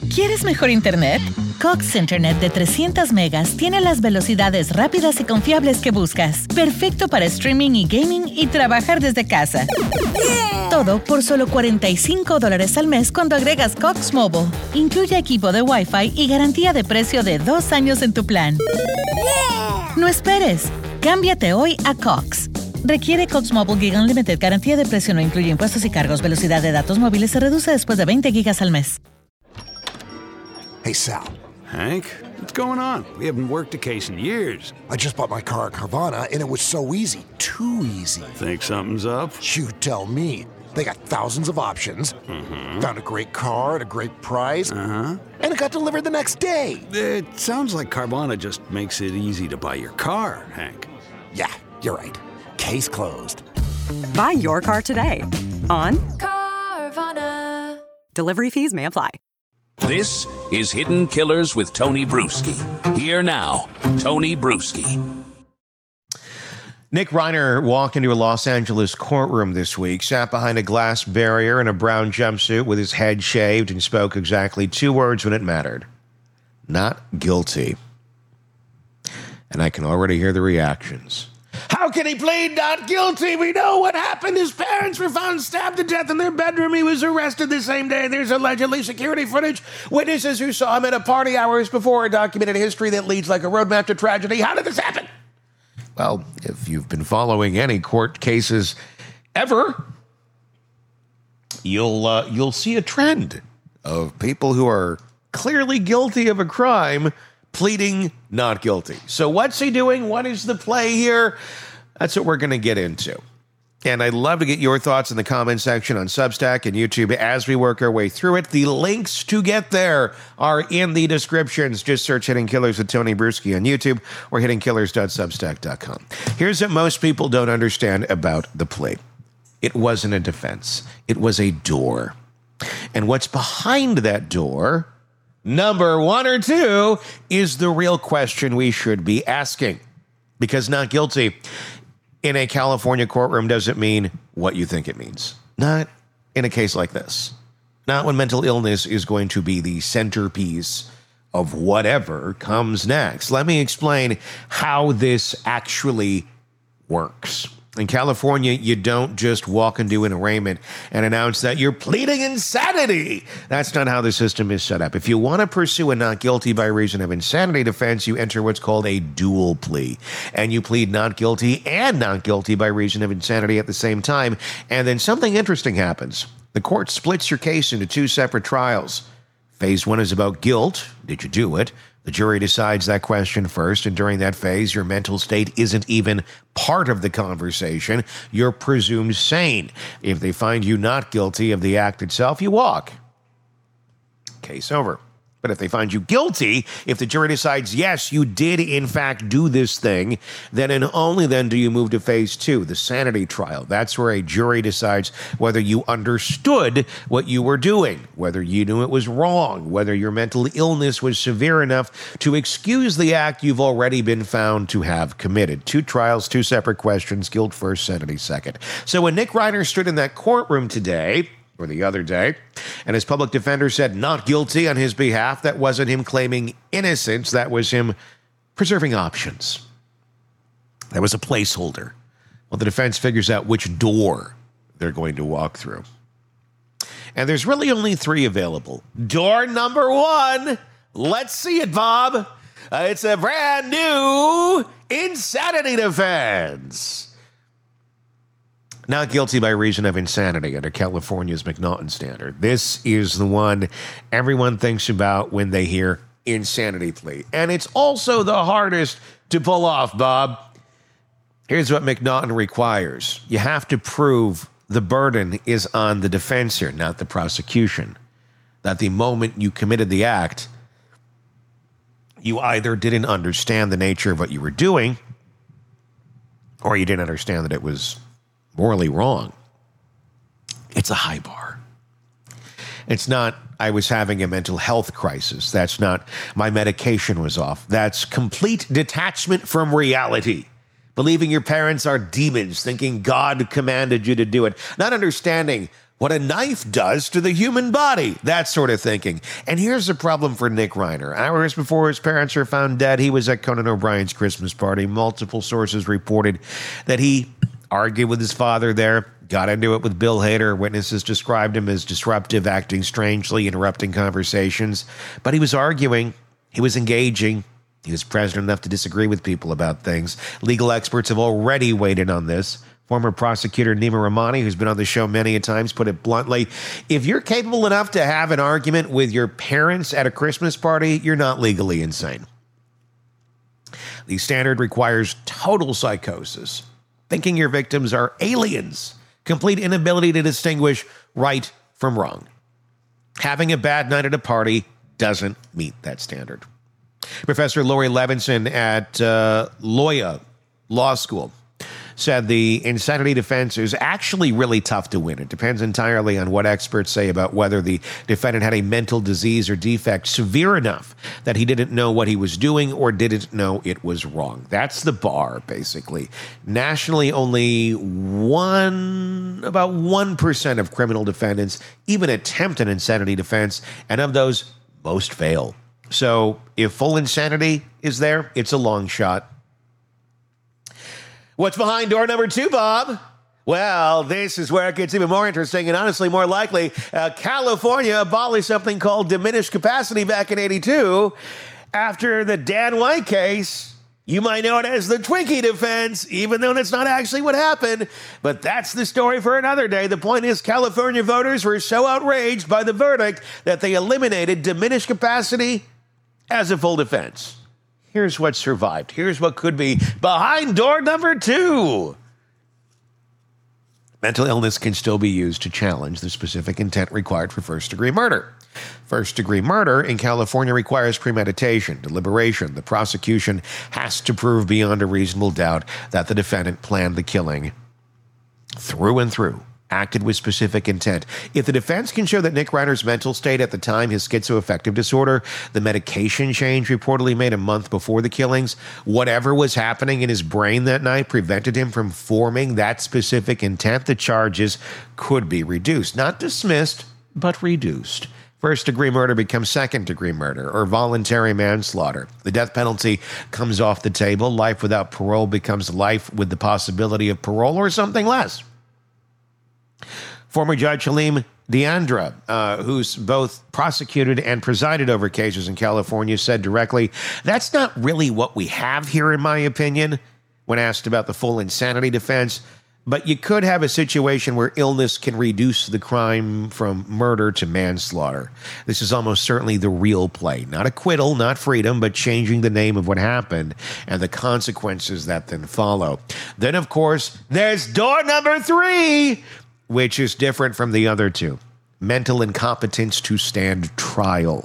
¿Quieres mejor internet? Cox Internet de 300 megas tiene las velocidades rápidas y confiables que buscas. Perfecto para streaming y gaming y trabajar desde casa. Todo por solo $45 al mes cuando agregas Cox Mobile. Incluye equipo de Wi-Fi y garantía de precio de 2 años en tu plan. No esperes. Cámbiate hoy a Cox. Requiere Cox Mobile Gig Unlimited. Garantía de precio no incluye impuestos y cargos. Velocidad de datos móviles se reduce después de 20 gigas al mes. Hey, Sal. Hank, what's going on? We haven't worked a case in years. I just bought my car at Carvana, and it was so easy. Too easy. Think something's up? You tell me. They got thousands of options. Found a great car at a great price. And it got delivered the next day. It sounds like Carvana just makes it easy to buy your car, Hank. Yeah, you're right. Case closed. Buy your car today on Carvana. Delivery fees may apply. This is Hidden Killers with Tony Bruschi. Here now, Tony Bruschi. Nick Reiner walked into a Los Angeles courtroom this week, sat behind a glass barrier in a brown jumpsuit with his head shaved, and spoke exactly 2 words when it mattered. Not guilty. And I can already hear the reactions. How can he plead not guilty? We know what happened. His parents were found stabbed to death in their bedroom. He was arrested the same day. There's allegedly security footage. Witnesses who saw him at a party hours before. A documented history that leads like a roadmap to tragedy. How did this happen? Well, if you've been following any court cases ever, you'll see a trend of people who are clearly guilty of a crime pleading not guilty. So what's he doing? What is the play here? That's what we're going to get into. And I'd love to get your thoughts in the comment section on Substack and YouTube as we work our way through it. The links to get there are in the descriptions. Just search Hidden Killers with Tony Bruschi on YouTube or hiddenkillers.substack.com. Here's what most people don't understand about the plea. It wasn't a defense. It was a door. And what's behind that door, number 1 or 2, is the real question we should be asking. Because not guilty in a California courtroom doesn't mean what you think it means. Not in a case like this. Not when mental illness is going to be the centerpiece of whatever comes next. Let me explain how this actually works. In California, you don't just walk into an arraignment and announce that you're pleading insanity. That's not how the system is set up. If you want to pursue a not guilty by reason of insanity defense, you enter what's called a dual plea. And you plead not guilty and not guilty by reason of insanity at the same time. And then something interesting happens. The court splits your case into 2 separate trials. Phase 1 is about guilt. Did you do it? The jury decides that question first, and during that phase, your mental state isn't even part of the conversation. You're presumed sane. If they find you not guilty of the act itself, you walk. Case over. But if they find you guilty, if the jury decides, yes, you did in fact do this thing, then and only then do you move to phase 2, the sanity trial. That's where a jury decides whether you understood what you were doing, whether you knew it was wrong, whether your mental illness was severe enough to excuse the act you've already been found to have committed. 2 trials, 2 separate questions, guilt first, sanity second. So when Nick Reiner stood in that courtroom today, or the other day, and his public defender said not guilty on his behalf, that wasn't him claiming innocence. That was him preserving options. That was a placeholder. Well, the defense figures out which door they're going to walk through. And there's really only 3 available. Door number 1. Let's see it, Bob. It's a brand new insanity defense. Not guilty by reason of insanity under California's McNaughton standard. This is the one everyone thinks about when they hear insanity plea. And it's also the hardest to pull off, Bob. Here's what McNaughton requires. You have to prove the burden is on the defense here, not the prosecution. That the moment you committed the act, you either didn't understand the nature of what you were doing, or you didn't understand that it was morally wrong. It's a high bar. It's not, I was having a mental health crisis. That's not, my medication was off. That's complete detachment from reality. Believing your parents are demons, thinking God commanded you to do it. Not understanding what a knife does to the human body, that sort of thinking. And here's the problem for Nick Reiner. Hours before his parents were found dead, he was at Conan O'Brien's Christmas party. Multiple sources reported that he argued with his father there, got into it with Bill Hader. Witnesses described him as disruptive, acting strangely, interrupting conversations. But he was arguing, he was engaging, he was present enough to disagree with people about things. Legal experts have already weighed in on this. Former prosecutor Nima Rahmani, who's been on the show many a times, put it bluntly, if you're capable enough to have an argument with your parents at a Christmas party, you're not legally insane. The standard requires total psychosis, thinking your victims are aliens, complete inability to distinguish right from wrong. Having a bad night at a party doesn't meet that standard. Professor Laurie Levinson at Loyola Law School said the insanity defense is actually really tough to win. It depends entirely on what experts say about whether the defendant had a mental disease or defect severe enough that he didn't know what he was doing or didn't know it was wrong. That's the bar, basically. Nationally, only about 1% of criminal defendants even attempt an insanity defense, and of those, most fail. So if full insanity is there, it's a long shot. What's behind door number 2, Bob? Well, this is where it gets even more interesting and honestly more likely. California abolished something called diminished capacity back in 82 after the Dan White case. You might know it as the Twinkie defense, even though that's not actually what happened. But that's the story for another day. The point is California voters were so outraged by the verdict that they eliminated diminished capacity as a full defense. Here's what survived. Here's what could be behind door number 2. Mental illness can still be used to challenge the specific intent required for first-degree murder. First-degree murder in California requires premeditation, deliberation. The prosecution has to prove beyond a reasonable doubt that the defendant planned the killing through and through, acted with specific intent. If the defense can show that Nick Reiner's mental state at the time, his schizoaffective disorder, the medication change reportedly made a month before the killings, whatever was happening in his brain that night prevented him from forming that specific intent, the charges could be reduced. Not dismissed, but reduced. First-degree murder becomes second-degree murder or voluntary manslaughter. The death penalty comes off the table. Life without parole becomes life with the possibility of parole or something less. Former Judge Halim Deandra, who's both prosecuted and presided over cases in California, said directly, "That's not really what we have here, in my opinion," when asked about the full insanity defense. But you could have a situation where illness can reduce the crime from murder to manslaughter. This is almost certainly the real play. Not acquittal, not freedom, but changing the name of what happened and the consequences that then follow. Then, of course, there's door number 3, which is different from the other 2. Mental incompetence to stand trial.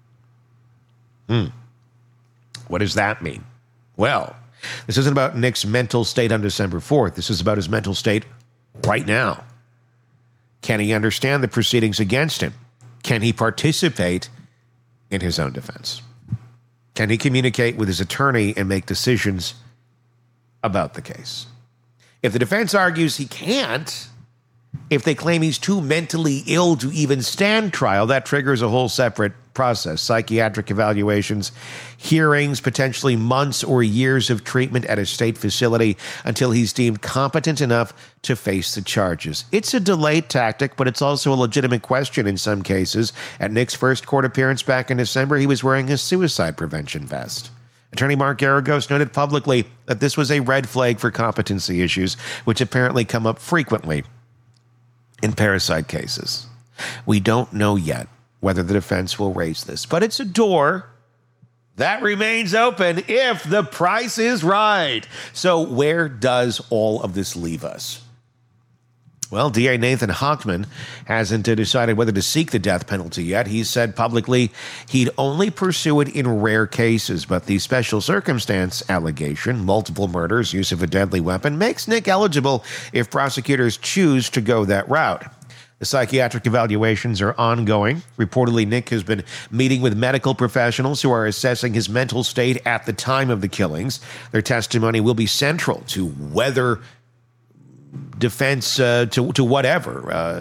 What does that mean? Well, this isn't about Nick's mental state on December 4th. This is about his mental state right now. Can he understand the proceedings against him? Can he participate in his own defense? Can he communicate with his attorney and make decisions about the case? If the defense argues he can't, if they claim he's too mentally ill to even stand trial, that triggers a whole separate process. Psychiatric evaluations, hearings, potentially months or years of treatment at a state facility until he's deemed competent enough to face the charges. It's a delayed tactic, but it's also a legitimate question in some cases. At Nick's first court appearance back in December, he was wearing a suicide prevention vest. Attorney Mark Garagos noted publicly that this was a red flag for competency issues, which apparently come up frequently in parasite cases. We don't know yet whether the defense will raise this, but it's a door that remains open if the price is right. So where does all of this leave us? Well, DA Nathan Hochman hasn't decided whether to seek the death penalty yet. He said publicly he'd only pursue it in rare cases, but the special circumstance allegation, multiple murders, use of a deadly weapon, makes Nick eligible if prosecutors choose to go that route. The psychiatric evaluations are ongoing. Reportedly, Nick has been meeting with medical professionals who are assessing his mental state at the time of the killings. Their testimony will be central to whether defense, to whatever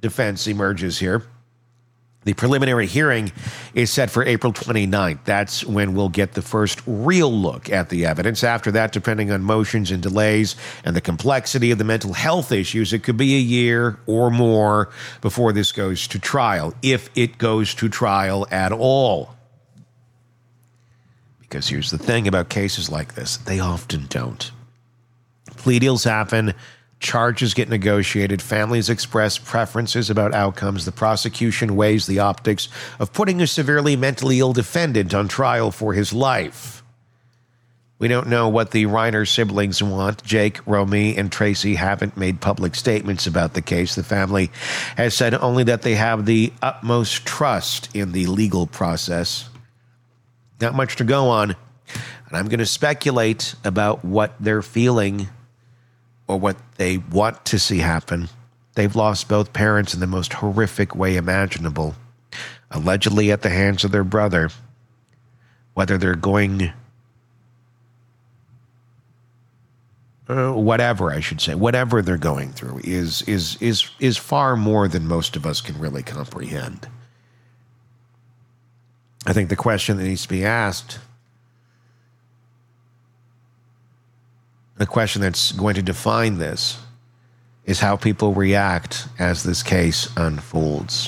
defense emerges here. The preliminary hearing is set for April 29th. That's when we'll get the first real look at the evidence. After that, depending on motions and delays and the complexity of the mental health issues, it could be a year or more before this goes to trial, if it goes to trial at all. Because here's the thing about cases like this, they often don't. Plea deals happen. Charges get negotiated. Families express preferences about outcomes. The prosecution weighs the optics of putting a severely mentally ill defendant on trial for his life. We don't know what the Reiner siblings want. Jake, Romy, and Tracy haven't made public statements about the case. The family has said only that they have the utmost trust in the legal process. Not much to go on. And I'm going to speculate about what they're feeling or what they want to see happen. They've lost both parents in the most horrific way imaginable, allegedly at the hands of their brother. Whether they're going, whatever they're going through is far more than most of us can really comprehend. I think the question that needs to be asked, the question that's going to define this, is how people react as this case unfolds.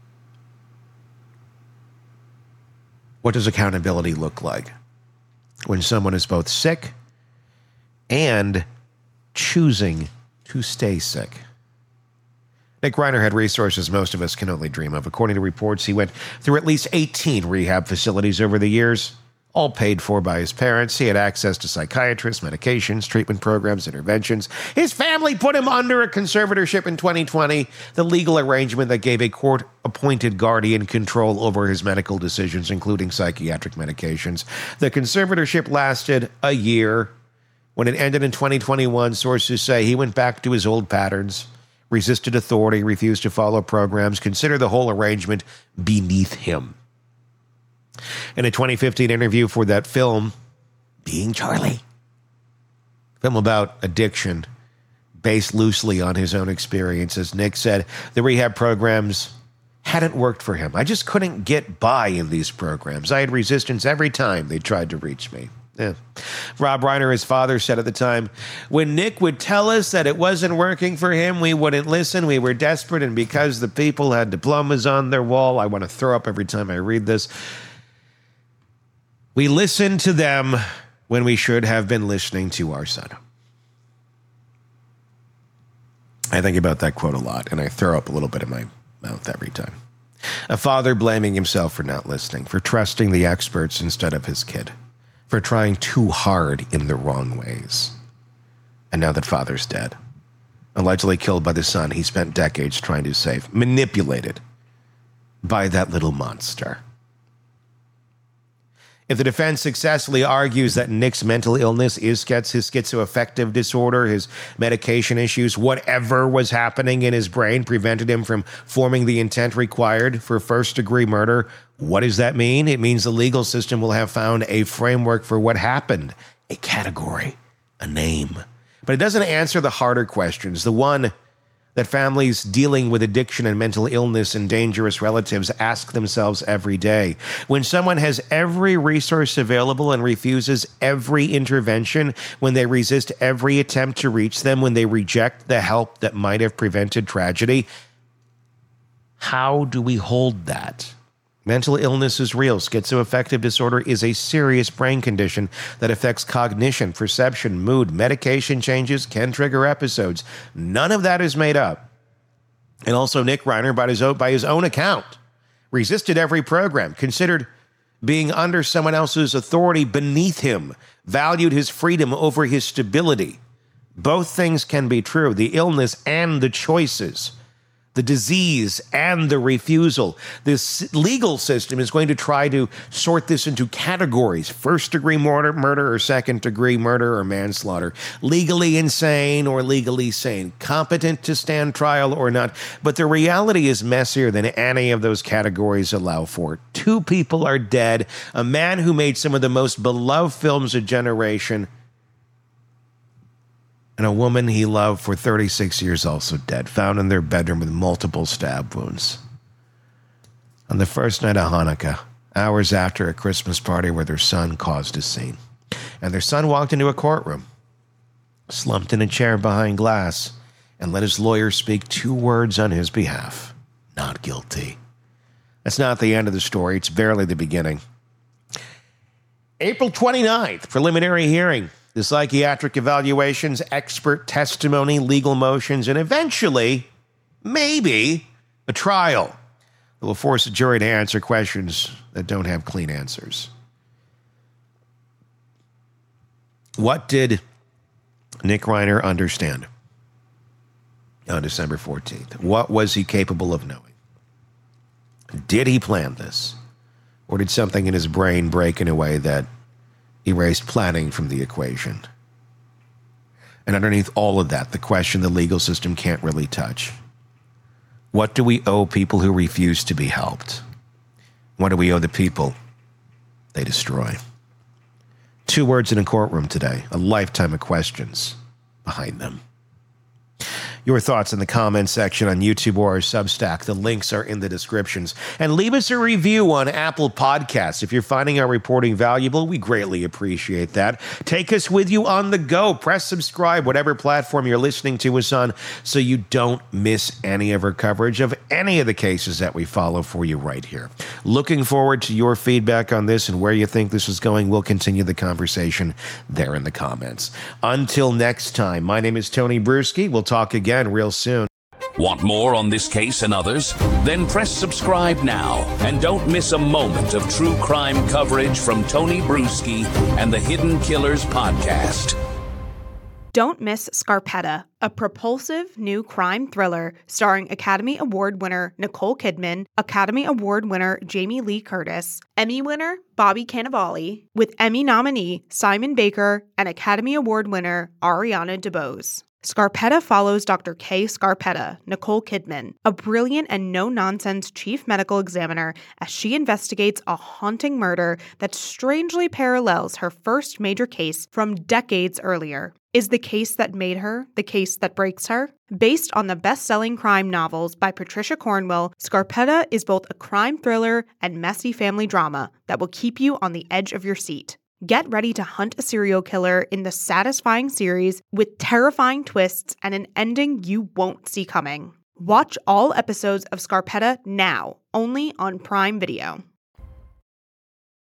What does accountability look like when someone is both sick and choosing to stay sick? Nick Reiner had resources most of us can only dream of. According to reports, he went through at least 18 rehab facilities over the years, all paid for by his parents. He had access to psychiatrists, medications, treatment programs, interventions. His family put him under a conservatorship in 2020, the legal arrangement that gave a court-appointed guardian control over his medical decisions, including psychiatric medications. The conservatorship lasted a year. When it ended in 2021, sources say he went back to his old patterns, resisted authority, refused to follow programs, considered the whole arrangement beneath him. In a 2015 interview for that film, Being Charlie, film about addiction, based loosely on his own experiences, Nick said the rehab programs hadn't worked for him. I just couldn't get by in these programs. I had resistance every time they tried to reach me. Yeah. Rob Reiner, his father, said at the time, when Nick would tell us that it wasn't working for him, we wouldn't listen. We were desperate, and because the people had diplomas on their wall, I want to throw up every time I read this. We listened to them when we should have been listening to our son. I think about that quote a lot, and I throw up a little bit in my mouth every time. A father blaming himself for not listening, for trusting the experts instead of his kid, for trying too hard in the wrong ways. And now that father's dead, allegedly killed by the son he spent decades trying to save, manipulated by that little monster. If the defense successfully argues that Nick's mental illness is his schizoaffective disorder, his medication issues, whatever was happening in his brain prevented him from forming the intent required for first-degree murder, what does that mean? It means the legal system will have found a framework for what happened, a category, a name. But it doesn't answer the harder questions, the one that families dealing with addiction and mental illness and dangerous relatives ask themselves every day. When someone has every resource available and refuses every intervention, when they resist every attempt to reach them, when they reject the help that might have prevented tragedy, how do we hold that? Mental illness is real. Schizoaffective disorder is a serious brain condition that affects cognition, perception, mood. Medication changes can trigger episodes. None of that is made up. And also, Nick Reiner, by his own account, resisted every program, considered being under someone else's authority beneath him, valued his freedom over his stability. Both things can be true, the illness and the choices. The disease and the refusal. This legal system is going to try to sort this into categories: first-degree murder or second-degree murder or manslaughter, legally insane or legally sane, competent to stand trial or not. But the reality is messier than any of those categories allow for. 2 people are dead. A man who made some of the most beloved films of generation And a woman he loved for 36 years also dead, found in their bedroom with multiple stab wounds. On the first night of Hanukkah, hours after a Christmas party where their son caused a scene. And their son walked into a courtroom, slumped in a chair behind glass, and let his lawyer speak 2 words on his behalf. Not guilty. That's not the end of the story. It's barely the beginning. April 29th, preliminary hearing. The psychiatric evaluations, expert testimony, legal motions, and eventually, maybe, a trial that will force a jury to answer questions that don't have clean answers. What did Nick Reiner understand on December 14th? What was he capable of knowing? Did he plan this? Or did something in his brain break in a way that erased planning from the equation? And underneath all of that, the question the legal system can't really touch. What do we owe people who refuse to be helped? What do we owe the people they destroy? 2 words in a courtroom today, a lifetime of questions behind them. Your thoughts in the comments section on YouTube or our Substack. The links are in the descriptions. And leave us a review on Apple Podcasts. If you're finding our reporting valuable, we greatly appreciate that. Take us with you on the go. Press subscribe, whatever platform you're listening to us on, so you don't miss any of our coverage of any of the cases that we follow for you right here. Looking forward to your feedback on this and where you think this is going. We'll continue the conversation there in the comments. Until next time, my name is Tony Bruschi. We'll talk again real soon. Want more on this case and others? Then press subscribe now and don't miss a moment of true crime coverage from Tony Bruschi and the Hidden Killers podcast. Don't miss Scarpetta, a propulsive new crime thriller starring Academy Award winner Nicole Kidman, Academy Award winner Jamie Lee Curtis, Emmy winner Bobby Cannavale, with Emmy nominee Simon Baker and Academy Award winner Ariana DeBose. Scarpetta follows Dr. Kay Scarpetta, Nicole Kidman, a brilliant and no-nonsense chief medical examiner, as she investigates a haunting murder that strangely parallels her first major case from decades earlier. Is the case that made her the case that breaks her? Based on the best-selling crime novels by Patricia Cornwell, Scarpetta is both a crime thriller and messy family drama that will keep you on the edge of your seat. Get ready to hunt a serial killer in the satisfying series with terrifying twists and an ending you won't see coming. Watch all episodes of Scarpetta now, only on Prime Video.